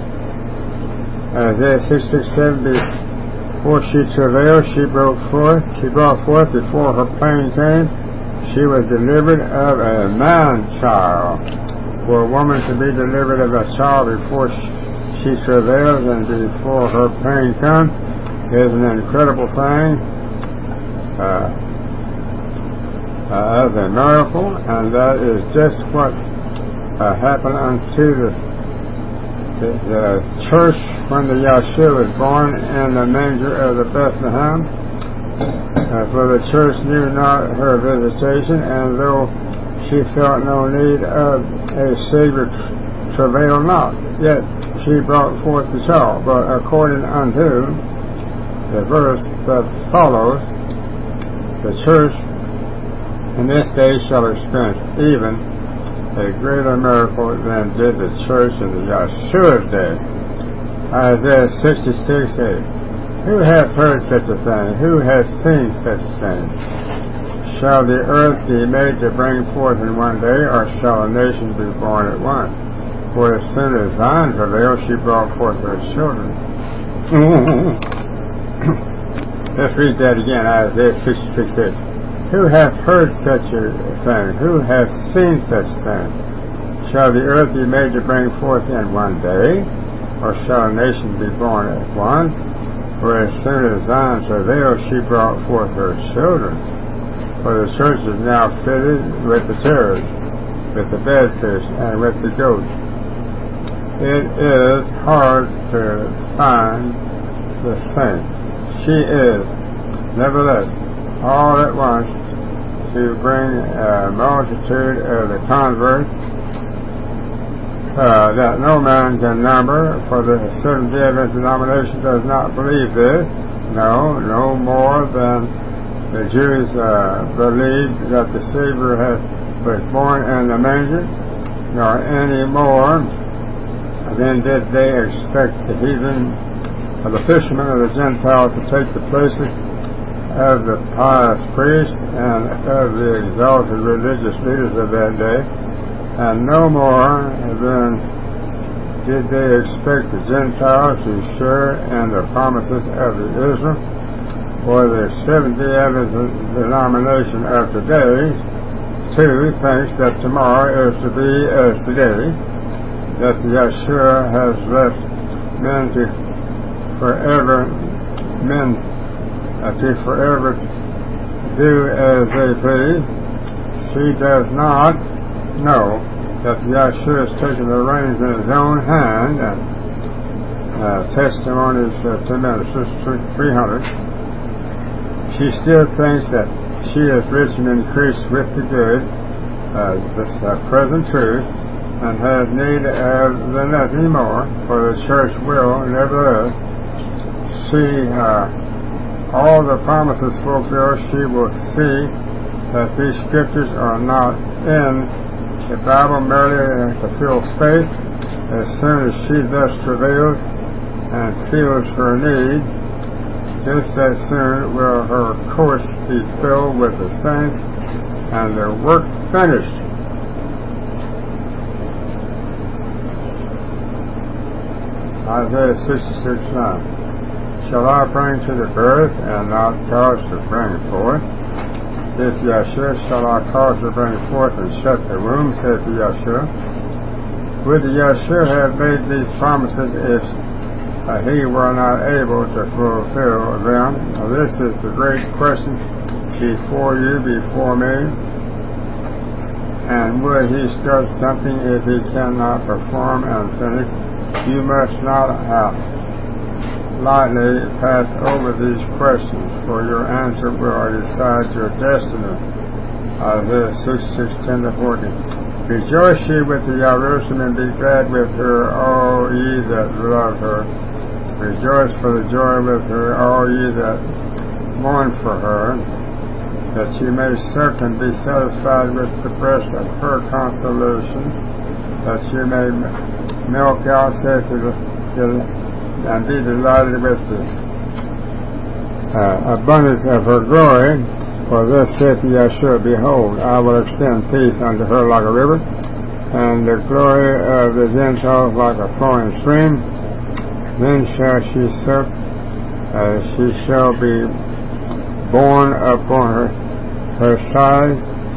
Isaiah sixty-six seven, before she travailed, she broke forth. She brought forth before her pain came. She was delivered of a man-child. For a woman to be delivered of a child before she travails and before her pain comes is an incredible thing, uh, uh, as a miracle, and that is just what uh, happened unto the, the, the church when the Yeshua was born in the manger of the Bethlehem. Uh, for the church knew not her visitation, and though she felt no need of a Savior, travailed not, yet she brought forth the child. But according unto the verse that follows, the church in this day shall experience even a greater miracle than did the church in the Yeshua's day. Isaiah sixty-six eight. Who hath heard such a thing? Who has seen such a thing? Shall the earth be made to bring forth in one day, or shall a nation be born at once? For as soon as Zion travailed, she brought forth her children. Let's read that again, Isaiah sixty-six eight. Who hath heard such a thing? Who hath seen such a thing? Shall the earth be made to bring forth in one day, or shall a nation be born at once? For as soon as Zion travailed, she brought forth her children. For the church is now fitted with the cherubs, with the bedfish, and with the goats. It is hard to find the saint. She is, nevertheless, all at once to bring a multitude of the converts uh, that no man can number, for the Seventh-day Adventist denomination does not believe this. No, no more than the Jews uh, believed that the Savior had, was born in the manger, nor any more then did they expect the heathen, or the fishermen of the Gentiles, to take the places of the pious priests and of the exalted religious leaders of that day. And no more than did they expect the Gentiles to share in the promises of the Israel. For the Seventh-day Adventist denomination of today, too, thinks that tomorrow is to be as today, that the Yeshua has left men to forever, men uh, to forever do as they please. She does not know that the Yeshua has taken the reins in his own hand, and uh, testimonies uh, to Ministers three hundred. She still thinks that she is rich and increased with the good, uh, this uh, present truth, and has need of the nothing more, for the church will, nevertheless, see uh, all the promises fulfilled. She will see that these scriptures are not in the Bible merely to fill faith. As soon as she thus travails and feels her need, just as soon will her course be filled with the saints and the work finished. Isaiah sixty-six nine. Shall I bring to the birth and not cause to bring forth? If Yeshua, shall I cause to bring forth and shut the womb, saith the Yeshua. Would the Yeshua have made these promises if uh, he were not able to fulfill them? Now, this is the great question before you, before me. And would he start something if he cannot perform and finish? You must not have lightly pass over these questions, for your answer will decide your destiny. Isaiah sixty-six ten to fourteen. Rejoice ye with the Jerusalem, and be glad with her, all ye that love her. Rejoice for the joy with her, all ye that mourn for her, that ye may suck and be satisfied with the breast of her consolation, that ye may milk out, saith the and be delighted with the uh, abundance of her glory. For thus saith Yeshua, behold, I will extend peace unto her like a river, and the glory of the Gentiles like a flowing stream. Then shall she suck, uh, she shall be borne upon her, her sides,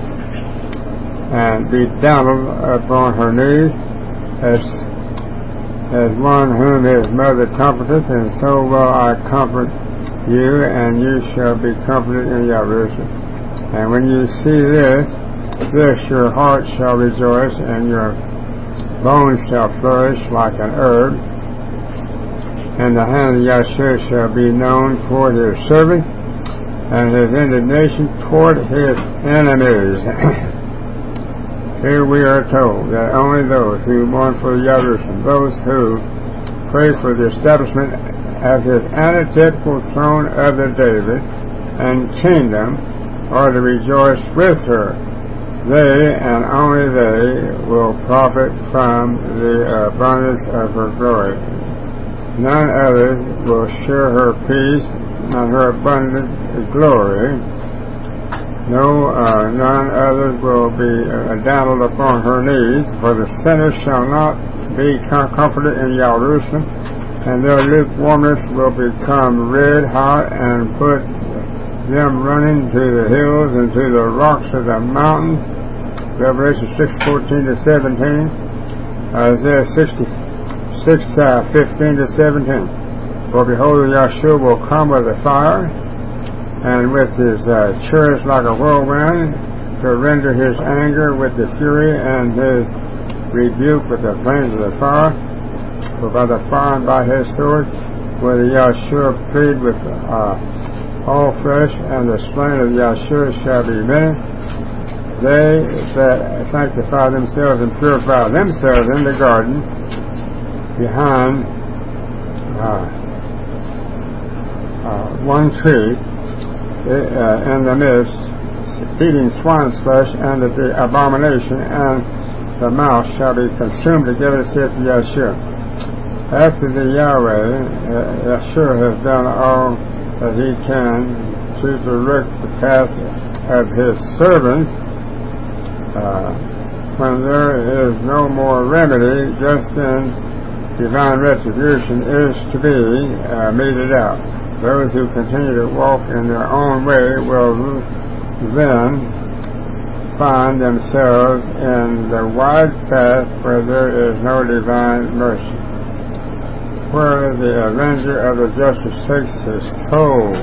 and be dandled upon her knees, as as one whom his mother comforteth, and so will I comfort you, and you shall be comforted in Jerusalem. And when you see this, this your heart shall rejoice, and your bones shall flourish like an herb. And the hand of Yahshua shall be known toward his servant, and his indignation toward his enemies. Here we are told that only those who mourn for Jerusalem, those who pray for the establishment of his antithetical throne of the David and kingdom, are to rejoice with her. They, and only they, will profit from the abundance of her glory. None others will share her peace and her abundant glory. No, uh, none others will be uh, dandled upon her knees, for the sinners shall not be comforted in Jerusalem, and their lukewarmness will become red hot and put them running to the hills and to the rocks of the mountains. Revelation six fourteen to seventeen, Isaiah sixty-six uh, fifteen to seventeen. For behold, Yahshua will come with a fire, and with his uh, chariots like a whirlwind, to render his anger with the fury, and his rebuke with the flames of the fire. For by the fire and by his sword will Yahshua plead with uh, all flesh, and the slain of Yahshua shall be many. They that sanctify themselves and purify themselves in the garden behind uh, uh, one tree uh, in the midst, eating swine's flesh, and the abomination and the mouse shall be consumed together, saith Yahshua. After the Yahweh, uh, Yahshua has done all that he can to direct the path of his servants, uh, when there is no more remedy, just then divine retribution is to be uh, meted out. Those who continue to walk in their own way will then find themselves in the wide path where there is no divine mercy, where the avenger of the justice takes his toll.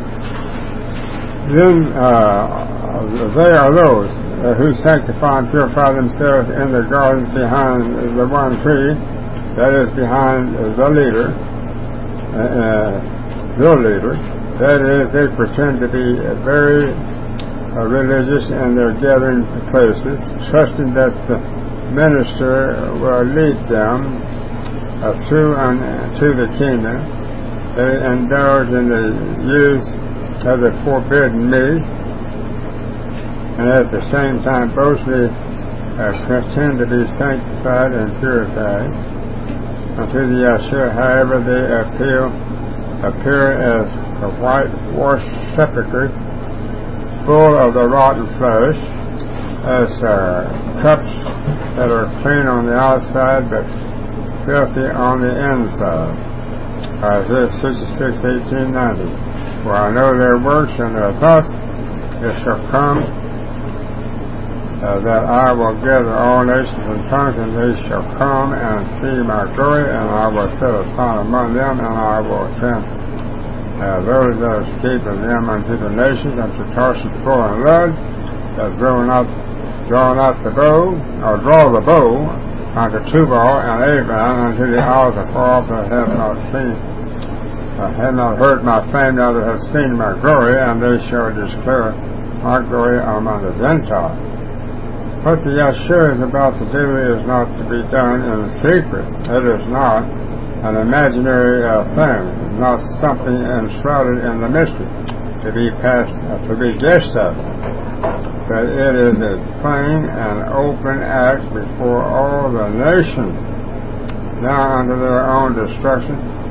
Then uh, they are those uh, who sanctify and purify themselves in the gardens behind the one tree, that is, behind the leader, uh, the leader. That is, they pretend to be very uh, religious in their gathering places, trusting that the minister will lead them Uh, through unto the kingdom. They indulge in the use of the forbidden meat, and at the same time boastfully uh, pretend to be sanctified and purified unto the Yahshua. However, they appeal, appear as a whitewashed sepulchre full of the rotten flesh, as uh, cups that are clean on the outside but filthy on the inside. Isaiah sixty-six eighteen ninety. For I know their works and their thoughts. It shall come uh, that I will gather all nations and tongues, and they shall come and see my glory, and I will set a sign among them, and I will send uh, those that escape of them unto the nations, unto Tarshish, full and Lud, that draw not, draw not the bow, or draw the bow, unto Tubal and Avon, unto the isles afar off that have not seen, uh, have not heard my fame, neither have seen my glory, and they shall declare my glory among the Gentiles. What the Yahshua is about to do is not to be done in secret. It is not an imaginary uh, thing. It's not something enshrouded in the mystery to be passed, uh, to be guessed at. But it is a plain and open act before all the nations, now unto their own destruction,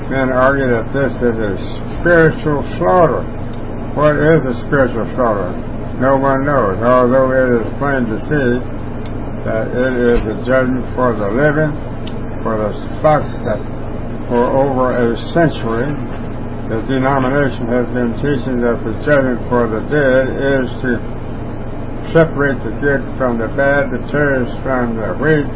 men argue that this is a spiritual slaughter. What is a spiritual slaughter? No one knows, although it is plain to see that it is a judgment for the living, for the flocks that for over a century the denomination has been teaching that the judgment for the dead is to separate the good from the bad, the tares from the wheat.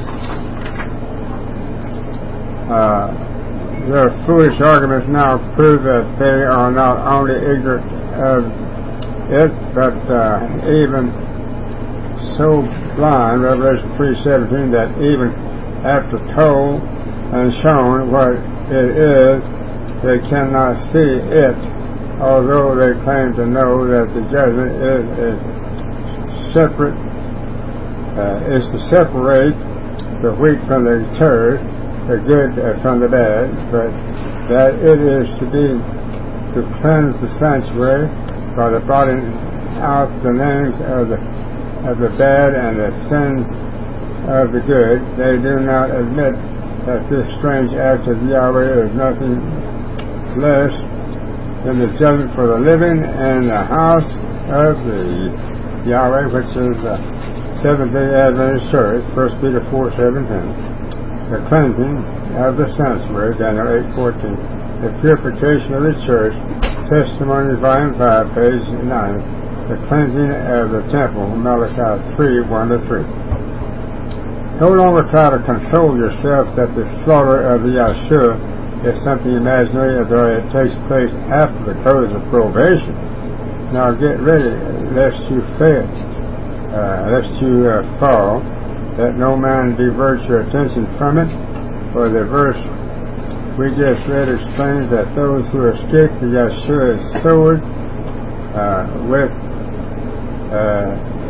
Uh, their foolish arguments now prove that they are not only ignorant of it, but uh, even so blind, Revelation three seventeen, that even after told and shown what it is, they cannot see it, although they claim to know that the judgment is a separate, uh, is to separate the wheat from the tares, the good from the bad, but that it is to be to cleanse the sanctuary by the blotting out the names of the of the bad and the sins of the good. They do not admit that this strange act of Yahweh is nothing less than the judgment for the living in the house of the Yahweh, which is the Seventh-day Adventist Church, First Peter four seventeen. The cleansing of the sanctuary, Daniel eight fourteen. The purification of the church, Testimonies, Volume five, page nine. The cleansing of the temple, Malachi three one to three. No longer try to console yourself that the slaughter of the Yahshua is something imaginary, although it takes place after the close of probation. Now get ready, lest you fail, uh, lest you uh, fall, that no man divert your attention from it, for the verse we just read explains that those who escape the Yahshua's sword uh, with uh,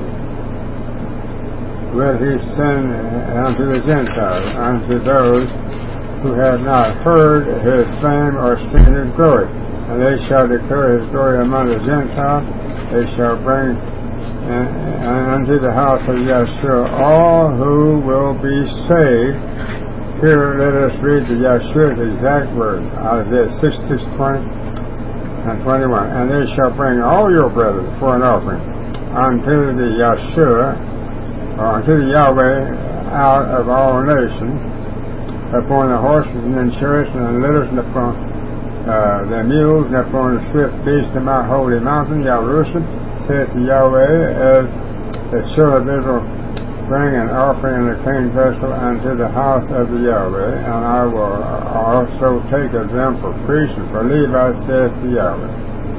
will he send unto the Gentiles, unto those who have not heard his fame or seen his glory. And they shall declare his glory among the Gentiles. They shall bring uh, unto the house of Yahshua all who will be saved. Here let us read the Yahshua's exact words, Isaiah sixty-six, twenty and twenty-one. And they shall bring all your brethren for an offering unto the Yahshua, or unto the Yahweh out of all nations, upon the horses and the chariots and the litters and upon uh, the mules and upon the swift beasts of my holy mountain, Jerusalem, saith the Yahweh, as the children of Israel bring an offering in a clean vessel unto the house of the Yahweh, and I will also take of them for priests and for Levites, saith the Yahweh.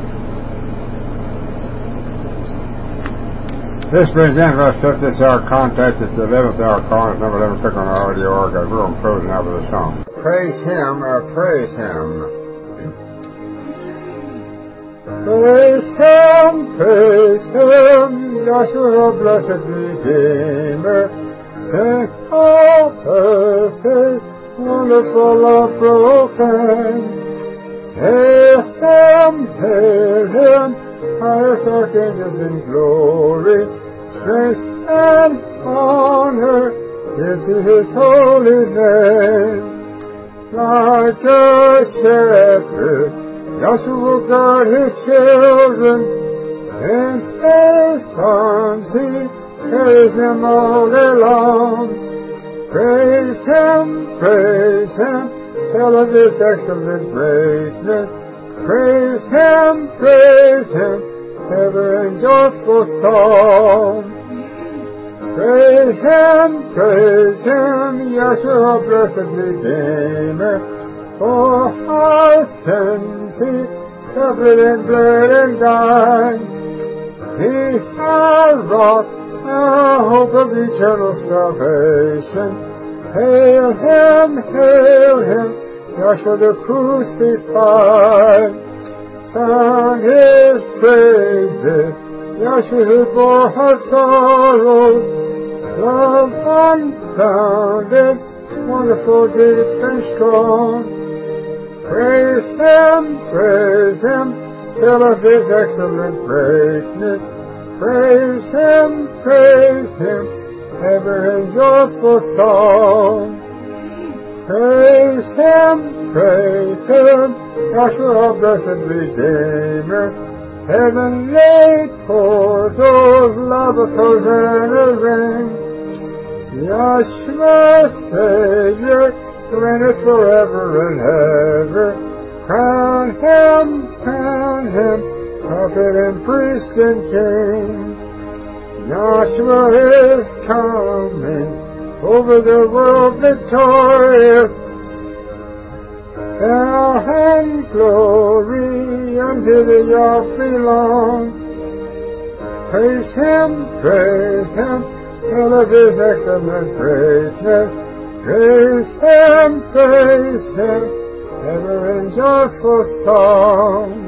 This brings in us up this hour contact at the eleventh hour call. It's number eleven. Click on our audio archive. We're going to close now with a song. Praise Him, or praise Him. Praise Him, praise Him, Yahshua, blessed Redeemer. Sing, oh, perfect, wonderful, love broken. Hail Him, hail Him, highest archangels in glory. Strength and honor give to his holy name. Like a shepherd, Yahshua will guard his children. In his arms he carries them all day long. Praise him, praise him, tell of his excellent greatness. Praise him, praise him, ever in joyful song. Praise him, praise him, Yahshua, blessed Redeemer. For our sins he suffered and bled and died. He our rock, our hope of eternal salvation. Hail him, hail him, Yahshua the crucified. Sung his praises, Yahshua who bore our sorrows. Love unbounded, wonderful, deep and strong. Praise him, praise him, tell of his excellent greatness. Praise him, praise him, ever in joyful song. Praise Him, praise Him, Yahshua, our blessed Redeemer. Heavenly portals, loudest Hosanna ring. Yahshua, Savior, reigneth forever and ever. Crown Him, crown Him, prophet and priest and king. Yahshua is coming, over the world victorious. Power and glory unto the Yah belong. Praise Him, praise Him, tell of His excellent greatness. Praise Him, praise Him, ever in joyful song.